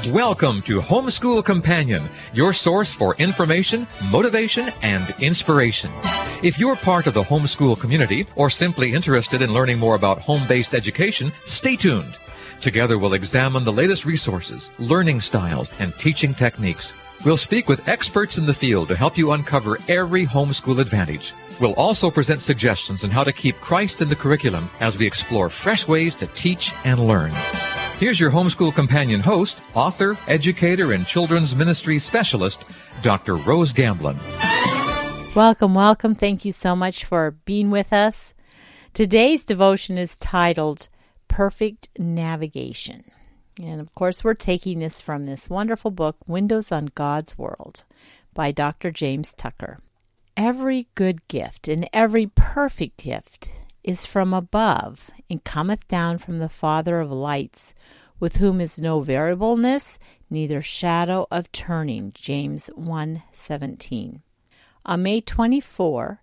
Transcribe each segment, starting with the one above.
Welcome to Homeschool Companion, your source for information, motivation, and inspiration. If you're part of the homeschool community or simply interested in learning more about home-based education, stay tuned. Together we'll examine the latest resources, learning styles, and teaching techniques. We'll speak with experts in the field to help you uncover every homeschool advantage. We'll also present suggestions on how to keep Christ in the curriculum as we explore fresh ways to teach and learn. Here's your Homeschool Companion host, author, educator, and children's ministry specialist, Dr. Rose Gamblin. Welcome, welcome. Thank you so much for being with us. Today's devotion is titled Perfect Navigation. And of course, we're taking this from this wonderful book, Windows on God's World, by Dr. James Tucker. Every good gift and every perfect gift is from above and cometh down from the Father of lights, with whom is no variableness, neither shadow of turning. James 1:17. On May 24,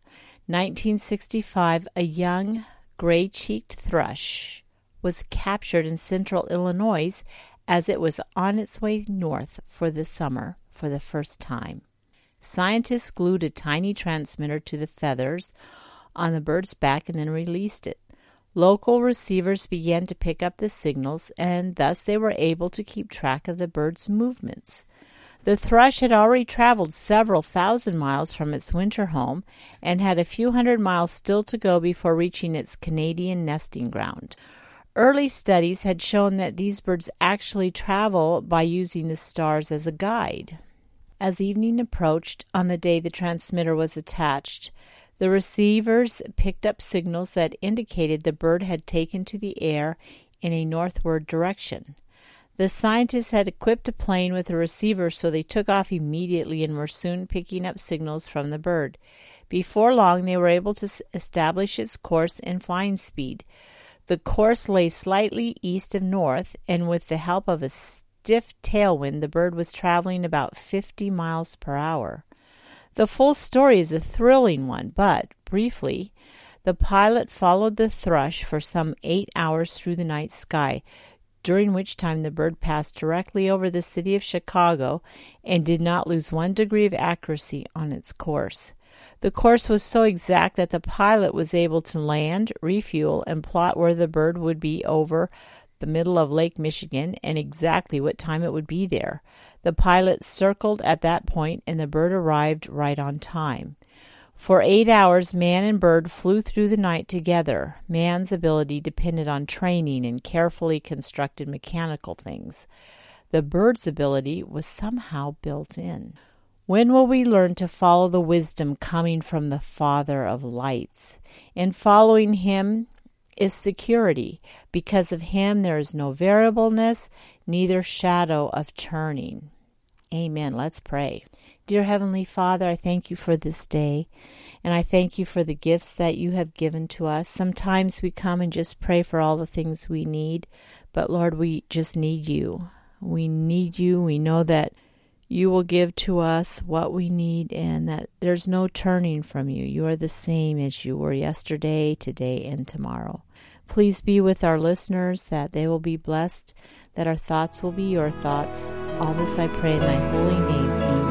1965, a young gray-cheeked thrush was captured in central Illinois as it was on its way north for the summer for the first time. Scientists glued a tiny transmitter to the feathers on the bird's back and then released it. Local receivers began to pick up the signals, and thus they were able to keep track of the bird's movements. The thrush had already traveled several thousand miles from its winter home and had a few hundred miles still to go before reaching its Canadian nesting ground. Early studies had shown that these birds actually travel by using the stars as a guide. As evening approached on the day the transmitter was attached, the receivers picked up signals that indicated the bird had taken to the air in a northward direction. The scientists had equipped a plane with a receiver, so they took off immediately and were soon picking up signals from the bird. Before long, they were able to establish its course and flying speed. The course lay slightly east of north, and with the help of a stiff tailwind, the bird was traveling about 50 miles per hour. The full story is a thrilling one, but, briefly, the pilot followed the thrush for some 8 hours through the night sky, during which time the bird passed directly over the city of Chicago and did not lose 1 degree of accuracy on its course. The course was so exact that the pilot was able to land, refuel, and plot where the bird would be over the middle of Lake Michigan and exactly what time it would be there. The pilot circled at that point, and the bird arrived right on time. For 8 hours, man and bird flew through the night together. Man's ability depended on training and carefully constructed mechanical things. The bird's ability was somehow built in. When will we learn to follow the wisdom coming from the Father of lights? In following him is security. Because of him there is no variableness, neither shadow of turning. Amen. Let's pray. Dear Heavenly Father, I thank you for this day, and I thank you for the gifts that you have given to us. Sometimes we come and just pray for all the things we need, but Lord, we just need you. We need you. We know that you will give to us what we need, and that there's no turning from you. You are the same as you were yesterday, today, and tomorrow. Please be with our listeners, that they will be blessed, that our thoughts will be your thoughts. All this I pray in thy holy name.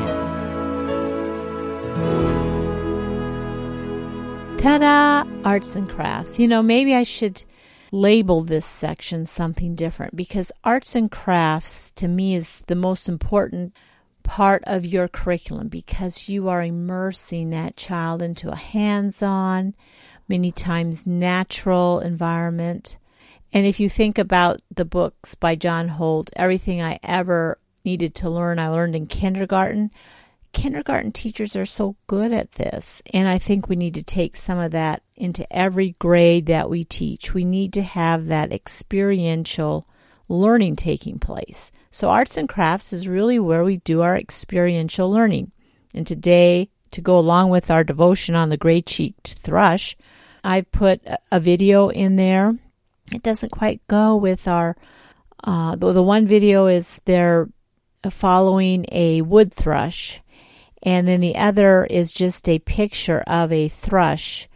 Amen. Ta-da! Arts and crafts. Maybe I should label this section something different, because arts and crafts to me is the most important part of your curriculum, because you are immersing that child into a hands-on, many times natural environment. And if you think about the books by John Holt, everything I ever needed to learn, I learned in kindergarten. Kindergarten teachers are so good at this, and I think we need to take some of that into every grade that we teach. We need to have that experiential learning taking place. So arts and crafts is really where we do our experiential learning. And today, to go along with our devotion on the gray-cheeked thrush, I've put a video in there. It doesn't quite go with our, the one video is they're following a wood thrush, and then the other is just a picture of a thrush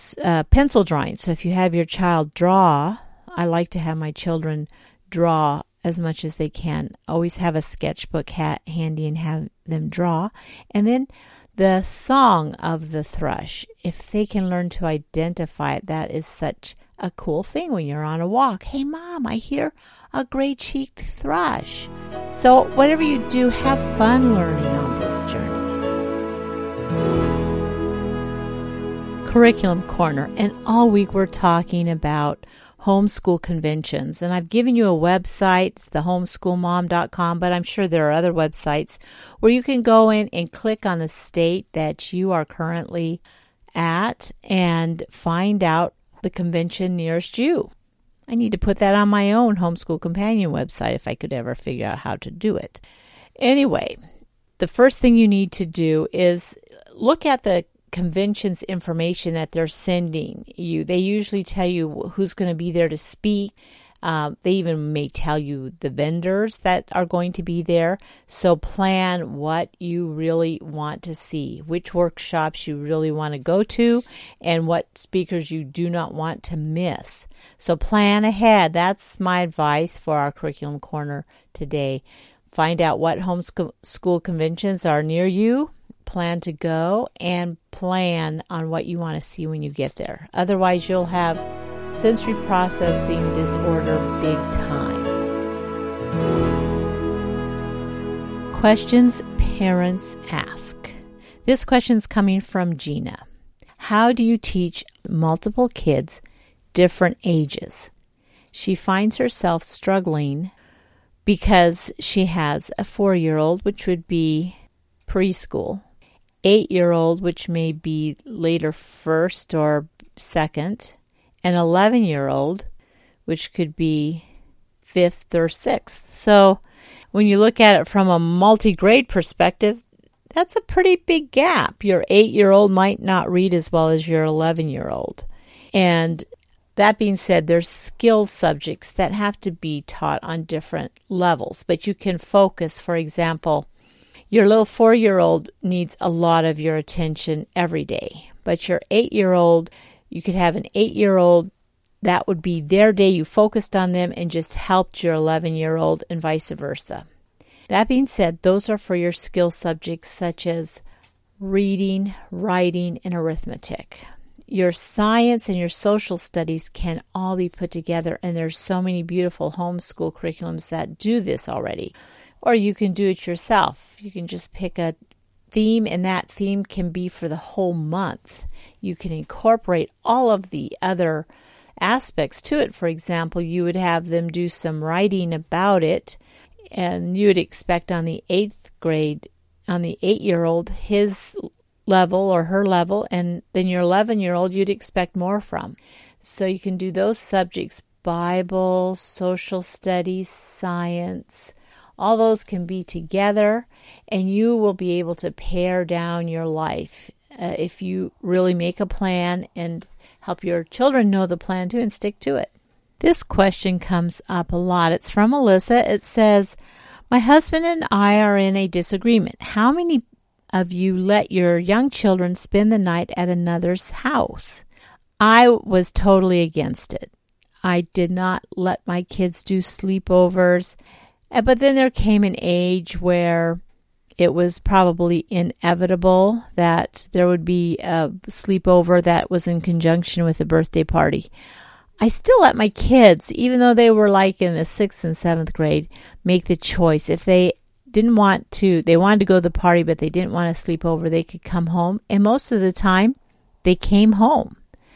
pencil drawing. So if you have your child draw, I like to have my children draw as much as they can. Always have a sketchbook handy and have them draw. And then the song of the thrush, if they can learn to identify it, that is such a cool thing when you're on a walk. Hey, Mom, I hear a gray-cheeked thrush. So whatever you do, have fun learning on this journey. Curriculum Corner, and all week we're talking about homeschool conventions, and I've given you a website. It's thehomeschoolmom.com, but I'm sure there are other websites where you can go in and click on the state that you are currently at and find out the convention nearest you. I need to put that on my own Homeschool Companion website if I could ever figure out how to do it. Anyway, the first thing you need to do is look at the convention's information that they're sending you. They usually tell you who's going to be there to speak. They even may tell you the vendors that are going to be there. So plan what you really want to see, which workshops you really want to go to, and what speakers you do not want to miss. So plan ahead. That's my advice for our Curriculum Corner today. Find out what homeschool conventions are near you. Plan to go and plan on what you want to see when you get there. Otherwise, you'll have sensory processing disorder big time. Questions parents ask. This question's coming from Gina. How do you teach multiple kids different ages? She finds herself struggling because she has a 4-year-old, which would be preschool, 8-year-old, which may be later first or second, an 11-year-old, which could be 5th or 6th. So when you look at it from a multi-grade perspective, that's a pretty big gap. Your 8-year-old might not read as well as your 11-year-old. And that being said, there's skill subjects that have to be taught on different levels, but you can focus. For example, your little 4-year-old needs a lot of your attention every day, but your 8-year-old, you could have an 8-year-old, that would be their day. You focused on them and just helped your 11-year-old and vice versa. That being said, those are for your skill subjects such as reading, writing, and arithmetic. Your science and your social studies can all be put together, and there's so many beautiful homeschool curriculums that do this already. Or you can do it yourself. You can just pick a theme, and that theme can be for the whole month. You can incorporate all of the other aspects to it. For example, you would have them do some writing about it, and you would expect on the 8th grade, on the 8-year-old, his level or her level, and then your 11-year-old you'd expect more from. So you can do those subjects, Bible, social studies, science. All those can be together, and you will be able to pare down your life if you really make a plan and help your children know the plan too and stick to it. This question comes up a lot. It's from Alyssa. It says, my husband and I are in a disagreement. How many of you let your young children spend the night at another's house? I was totally against it. I did not let my kids do sleepovers. But then there came an age where it was probably inevitable that there would be a sleepover that was in conjunction with a birthday party. I still let my kids, even though they were like in the 6th and 7th grade, make the choice. If they didn't want to, they wanted to go to the party, but they didn't want to sleep over, they could come home. And most of the time, they came home.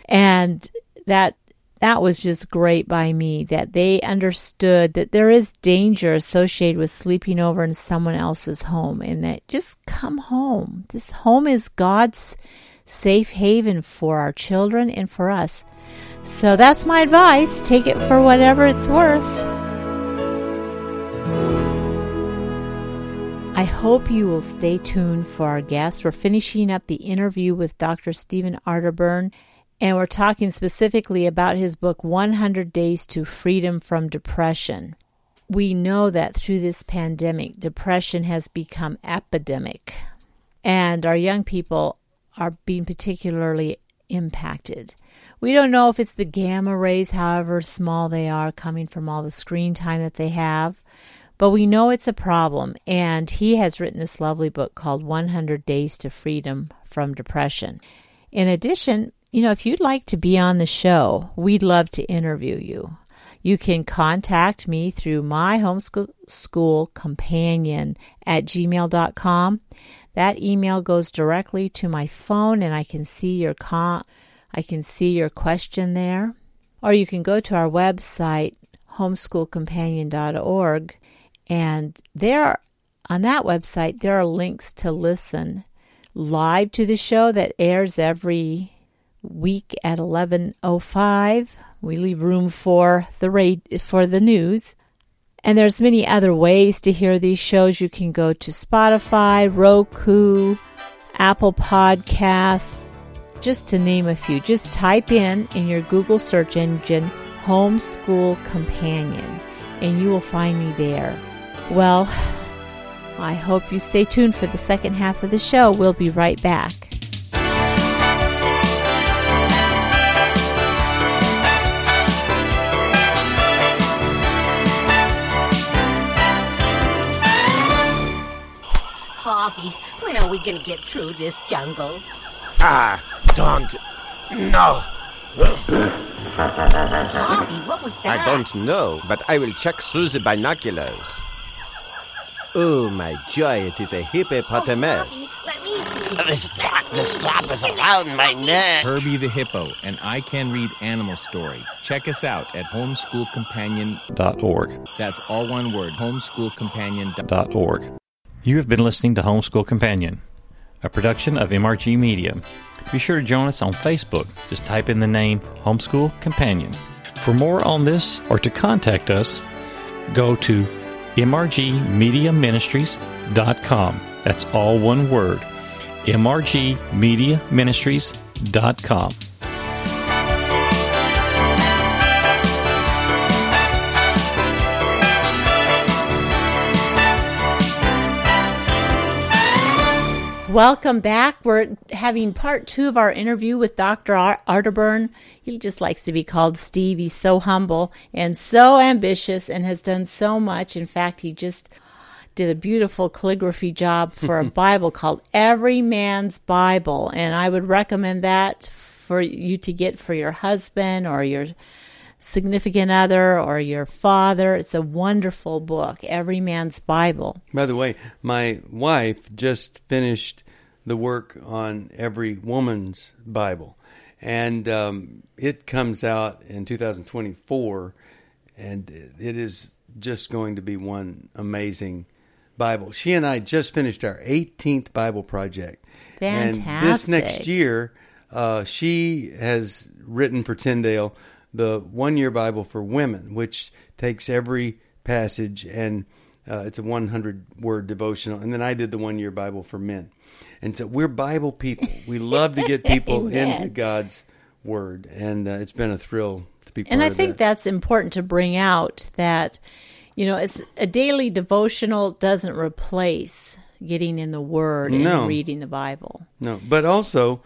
And that was just great by me, that they understood that there is danger associated with sleeping over in someone else's home, and that just come home. This home is God's safe haven for our children and for us. So that's my advice. Take it for whatever it's worth. I hope you will stay tuned for our guest. We're finishing up the interview with Dr. Stephen Arterburn, and we're talking specifically about his book, 100 Days to Freedom from Depression. We know that through this pandemic, depression has become epidemic, and our young people are being particularly impacted. We don't know if it's the gamma rays, however small they are, coming from all the screen time that they have, but we know it's a problem. And he has written this lovely book called 100 Days to Freedom from Depression. In addition, if you'd like to be on the show, we'd love to interview you. You can contact me through my homeschool companion at gmail.com. That email goes directly to my phone, and I can see your question there. Or you can go to our website, homeschoolcompanion.org, and there on that website there are links to listen live to the show that airs every week at 11:05. We leave room for the news. And there's many other ways to hear these shows. You can go to Spotify, Roku, Apple Podcasts, just to name a few. Just type in your Google search engine, Homeschool Companion, and you will find me there. Well, I hope you stay tuned for the second half of the show. We'll be right back. Harvey, when are we going to get through this jungle? Don't know. Harvey, what was that? I don't know, but I will check through the binoculars. Oh, my joy, it is a hippopotamus. Harvey, let me see. The strap is around my neck. Herbie the Hippo, and I Can Read Animal Story. Check us out at homeschoolcompanion.org. That's all one word, homeschoolcompanion.org. You have been listening to Homeschool Companion, a production of MRG Media. Be sure to join us on Facebook. Just type in the name Homeschool Companion. For more on this or to contact us, go to mrgmediaministries.com. That's all one word, mrgmediaministries.com. Welcome back. We're having part 2 of our interview with Dr. Arterburn. He just likes to be called Steve. He's so humble and so ambitious and has done so much. In fact, he just did a beautiful calligraphy job for a Bible called Every Man's Bible. And I would recommend that for you to get for your husband or your significant other or your father. It's a wonderful book, Every Man's Bible. By the way, my wife just finished the work on Every Woman's Bible, and it comes out in 2024, and it is just going to be one amazing Bible. She and I just finished our 18th Bible project. Fantastic. And this next year, she has written for Tyndale the 1-year Bible for women, which takes every passage and it's a 100-word devotional. And then I did the 1-year Bible for men. And so we're Bible people. We love to get people into God's Word. And it's been a thrill to be part of that. And I think that's important to bring out that, it's a daily devotional doesn't replace getting in the Word and reading the Bible. No, but also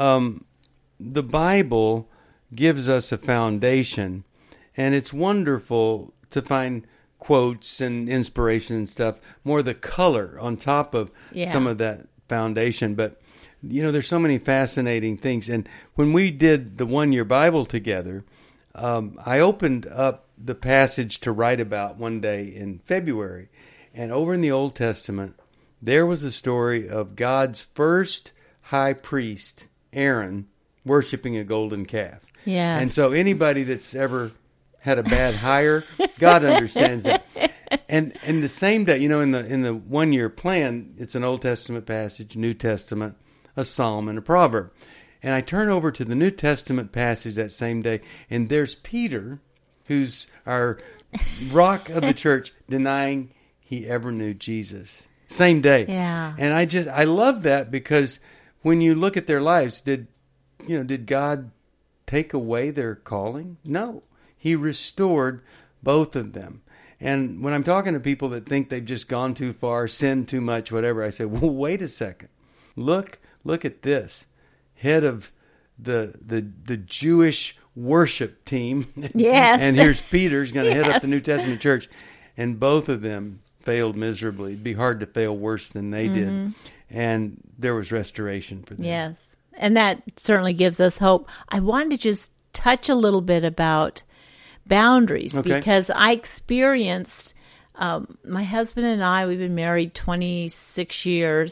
the Bible gives us a foundation, and it's wonderful to find quotes and inspiration and stuff, more the color on top of some of that foundation. But, there's so many fascinating things. And when we did the 1-year Bible together, I opened up the passage to write about one day in February. And over in the Old Testament, there was a story of God's first high priest, Aaron, worshiping a golden calf. Yes. And so anybody that's ever had a bad hire, God understands that. And the same day, in the 1-year plan, it's an Old Testament passage, New Testament, a psalm, and a proverb. And I turn over to the New Testament passage that same day, and there's Peter, who's our rock of the church, denying he ever knew Jesus. Same day. Yeah. And I love that, because when you look at their lives, did God take away their calling? No. He restored both of them. And when I'm talking to people that think they've just gone too far, sinned too much, whatever, I say, well, wait a second. Look at this. Head of the Jewish worship team. Yes. And here's Peter's going to head up Yes. the New Testament church. And both of them failed miserably. It'd be hard to fail worse than they did. And there was restoration for them. Yes. And that certainly gives us hope. I wanted to just touch a little bit about boundaries Okay. because I experienced, my husband and I, we've been married 26 years.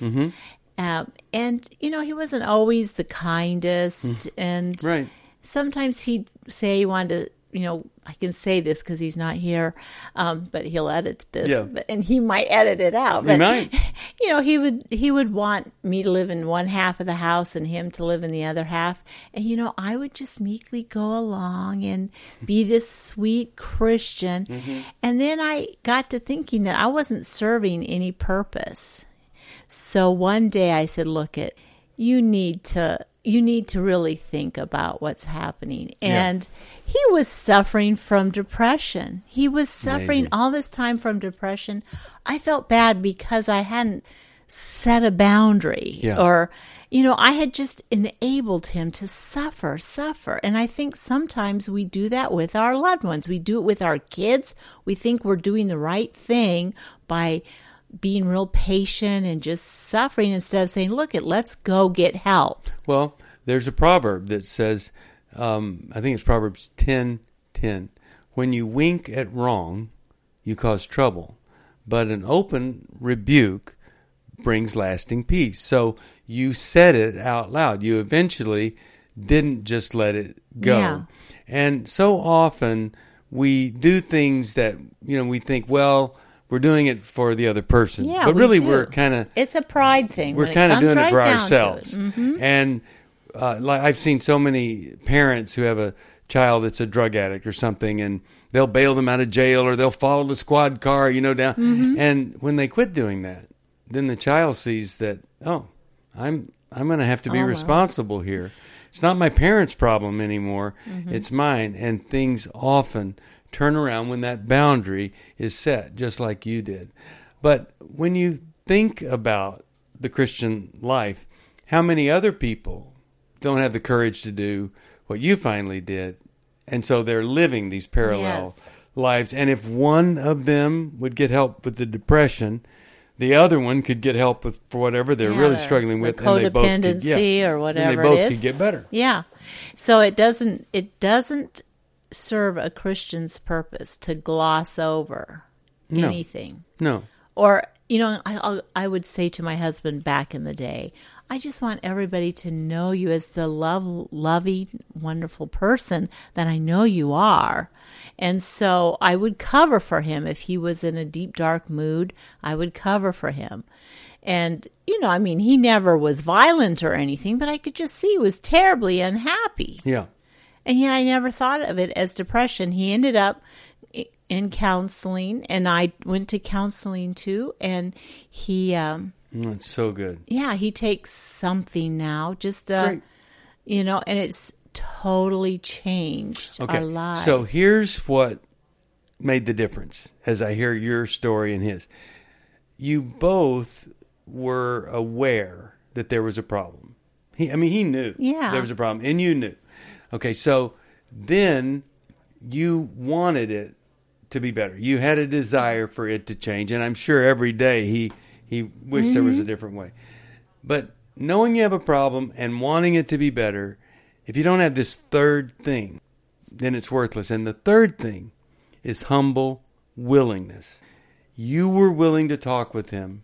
And, you know, he wasn't always the kindest. And Right. sometimes he'd say he wanted to, you know, I can say this because he's not here, but he'll edit this, Yeah. and he might edit it out. He But, might. you know, he would want me to live in one half of the house and him to live in the other half. And, you know, I would just meekly go along and be this sweet Christian. And then I got to thinking that I wasn't serving any purpose. So one day I said, look, you need to really think about what's happening. And he was suffering from depression. He was suffering all this time from depression. I felt bad because I hadn't set a boundary or, you know, I had just enabled him to suffer. And I think sometimes we do that with our loved ones. We do it with our kids. We think we're doing the right thing by being real patient and just suffering instead of saying, look, let's go get help. Well, there's a proverb that says, I think it's Proverbs 10:10. When you wink at wrong, you cause trouble, but an open rebuke brings lasting peace. So you said it out loud. You eventually didn't just let it go. Yeah. And so often we do things that, you know, we think, well, we're doing it for the other person. Yeah, but we really do. we're kind of It's a pride thing. we're when it kind of comes doing right it for down to ourselves. it. Mhm. And like I've seen so many parents who have a child that's a drug addict or something, and they'll bail them out of jail or they'll follow the squad car, you know, down. And when they quit doing that, then the child sees that, oh, I'm going to have to be responsible here. It's not my parents' problem anymore. It's mine. And things often turn around when that boundary is set, just like you did. But when you think about the Christian life, how many other people don't have the courage to do what you finally did? And so they're living these parallel lives. And if one of them would get help with the depression, the other one could get help with for whatever they're really struggling with, the and they both could, codependency or whatever and they both it is. could get better. Yeah. So it doesn't serve a Christian's purpose to gloss over anything. No. Or, you know, I would say to my husband back in the day, I just want everybody to know you as the loving, wonderful person that I know you are. And so I would cover for him. If he was in a deep, dark mood, I would cover for him. And, you know, I mean, he never was violent or anything, but I could just see he was terribly unhappy. Yeah. And yet I never thought of it as depression. He ended up in counseling, and I went to counseling too. And he, That's so good. yeah, he takes something now, just, Great. you know, and it's totally changed Okay. our lives. So here's what made the difference as I hear your story and his. You both were aware that there was a problem. He knew there was a problem, and you knew. Okay, so then you wanted it to be better. You had a desire for it to change, and I'm sure every day he wished there was a different way. But knowing you have a problem and wanting it to be better, if you don't have this third thing, then it's worthless. And the third thing is humble willingness. You were willing to talk with him.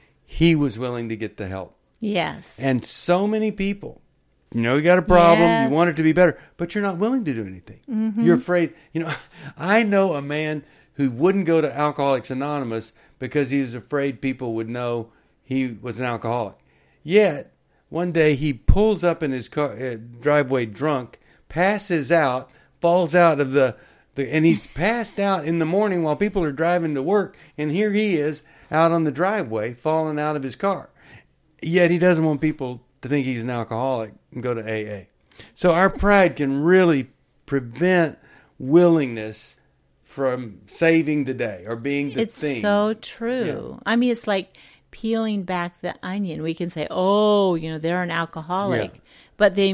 He was willing to get the help. Yes. And so many people, you know, you got a problem, Yes. you want it to be better, but you're not willing to do anything. You're afraid. You know, I know a man who wouldn't go to Alcoholics Anonymous because he was afraid people would know he was an alcoholic. Yet, one day he pulls up in his car, driveway drunk, passes out, falls out of and he's passed out in the morning while people are driving to work, and here he is out on the driveway, falling out of his car. Yet he doesn't want people to think he's an alcoholic and go to AA. So our pride can really prevent willingness from saving the day or being the It's thing. so true. Yeah. I mean, it's like peeling back the onion. We can say, oh, you know, they're an alcoholic. Yeah. But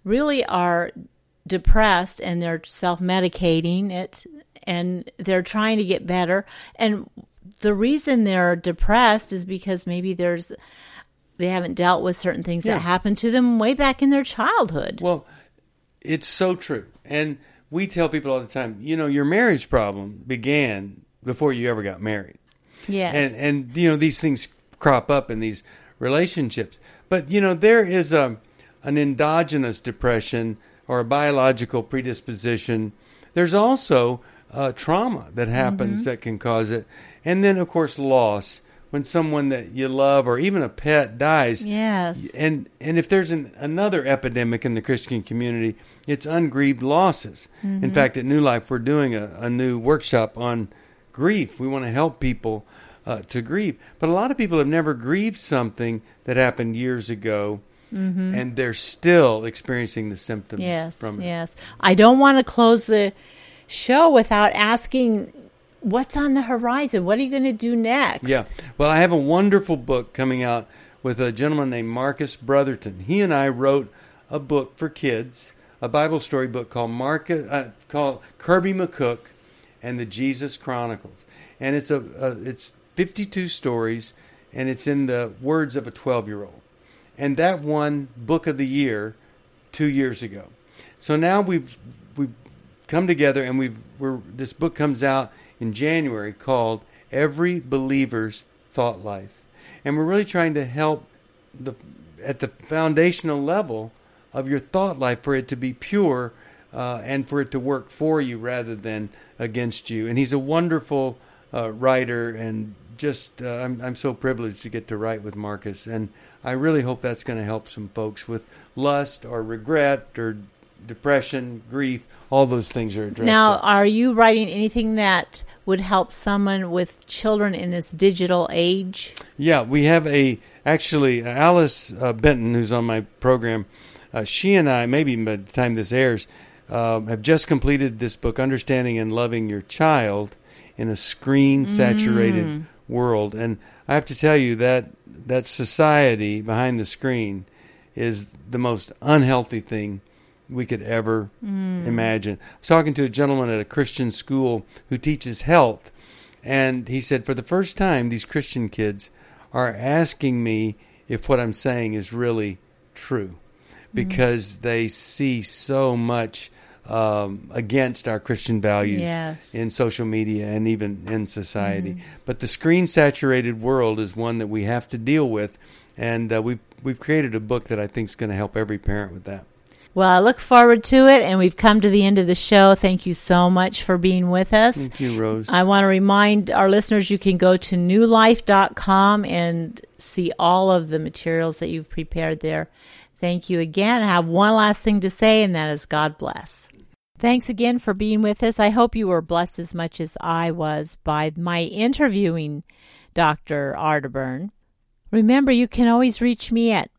really are depressed and they're self-medicating it and they're trying to get better. And the reason they're depressed is because maybe they haven't dealt with certain things that happened to them way back in their childhood. Well, it's so true. And we tell people all the time, your marriage problem began before you ever got married. Yes. And these things crop up in these relationships. But, there is an endogenous depression or a biological predisposition. There's also trauma that happens that can cause it. And then, of course, loss. When someone that you love or even a pet dies. Yes. And if there's another epidemic in the Christian community, it's ungrieved losses. In fact, at New Life, we're doing a new workshop on grief. We want to help people to grieve. But a lot of people have never grieved something that happened years ago, and they're still experiencing the symptoms from it. Yes. I don't want to close the show without asking, what's on the horizon? What are you going to do next? Yeah. Well, I have a wonderful book coming out with a gentleman named Marcus Brotherton. He and I wrote a book for kids, a Bible story book called Kirby McCook and the Jesus Chronicles. And it's 52 stories, and it's in the words of a 12-year-old. And that won Book of the Year 2 years ago. So now we've come together, and this book comes out in January called Every Believer's Thought Life. And we're really trying to help at the foundational level of your thought life for it to be pure and for it to work for you rather than against you. And he's a wonderful writer, and just I'm so privileged to get to write with Marcus. And I really hope that's going to help some folks with lust or regret or depression, grief. All those things are addressed. Now, are you writing anything that would help someone with children in this digital age? Yeah, we have Alice Benton, who's on my program. She and I, maybe by the time this airs, have just completed this book, Understanding and Loving Your Child in a Screen-Saturated World. And I have to tell you that society behind the screen is the most unhealthy thing we could ever imagine. I was talking to a gentleman at a Christian school who teaches health, and he said, for the first time, these Christian kids are asking me if what I'm saying is really true, because they see so much against our Christian values in social media and even in society. But the screen-saturated world is one that we have to deal with, and we've created a book that I think is going to help every parent with that. Well, I look forward to it, and we've come to the end of the show. Thank you so much for being with us. Thank you, Rose. I want to remind our listeners you can go to newlife.com and see all of the materials that you've prepared there. Thank you again. I have one last thing to say, and that is God bless. Thanks again for being with us. I hope you were blessed as much as I was by my interviewing Dr. Arterburn. Remember, you can always reach me at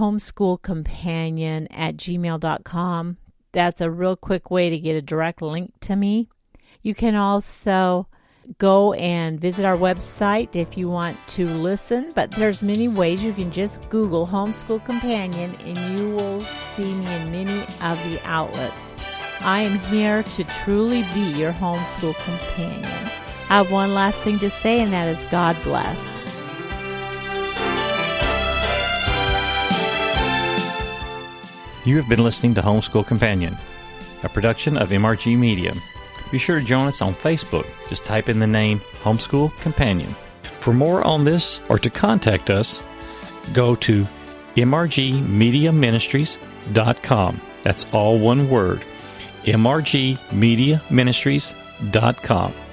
myhomeschoolcompanion@gmail.com. That's a real quick way to get a direct link to me. You can also go and visit our website if you want to listen, but there's many ways. You can just Google Homeschool Companion and you will see me in many of the outlets. I am here to truly be your homeschool companion. I have one last thing to say, and that is God bless. You have been listening to Homeschool Companion, a production of MRG Media. Be sure to join us on Facebook. Just type in the name Homeschool Companion. For more on this or to contact us, go to mrgmediaministries.com. That's all one word, mrgmediaministries.com.